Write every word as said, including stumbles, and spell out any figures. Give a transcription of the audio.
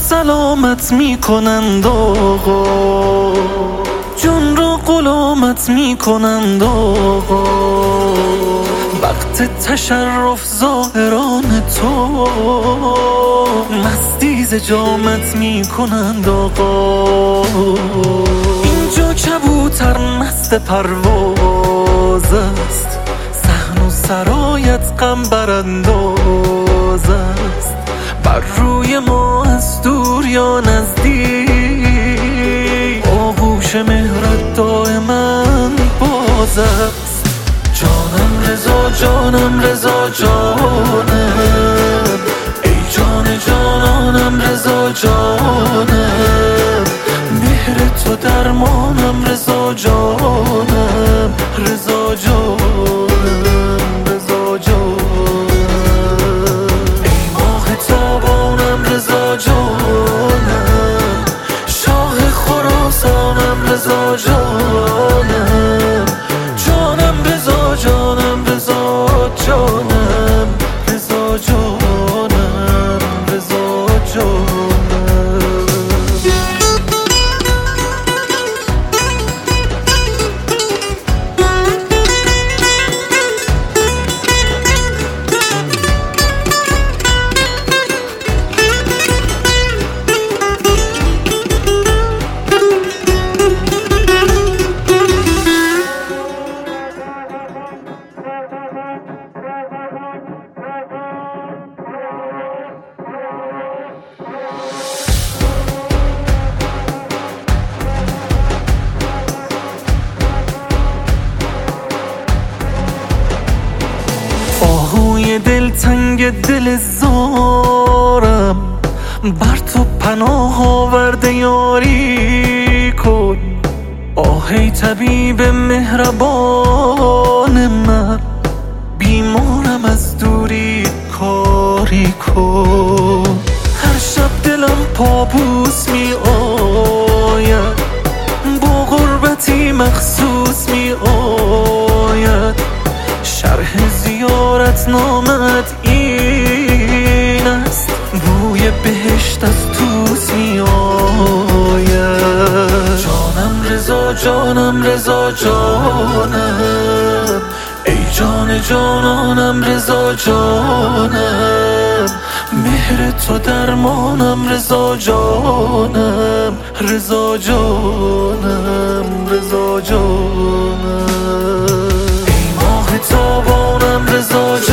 سلامت میکنند آقا، جان را غلامت میکنند آقا. وقت تشرف ظاهران تو مستی ز جامت میکنند آقا. اینجا کبوتر مست پرواز است، صحن و سرایت غم برانداز است. بر روی ما از دور یا نزدیک آغوش مهرت دائما باز است. جانم رضا جانم رضا جانم، ای جان جانانم رضا جانم. مهر تو درمانم رضا جانم، رضا جانم رضا جانم. ای ماه تابانم رضا جانم، شاه خراسانم رضا جانم. جانم رضا جانم رضا جانم، رضا جانم رضا جانم. آهوی دلتنگ دل زارم، بر تو پناه آورده یاری کن. آه ای طبیب مهربان من، بیمارم از دوری کاری کن. هر شب دلم پابوس می آید، با غربتی مخصوص می آید. شرح زیارت نامت این است، بوی بهشت از توس می آید. جانم رضا جانم رضا جانم، ای جان جانانم رضا جانم. مهر تو درمانم رضا جانم، رضا جانم رضا جانم. تابانم رضا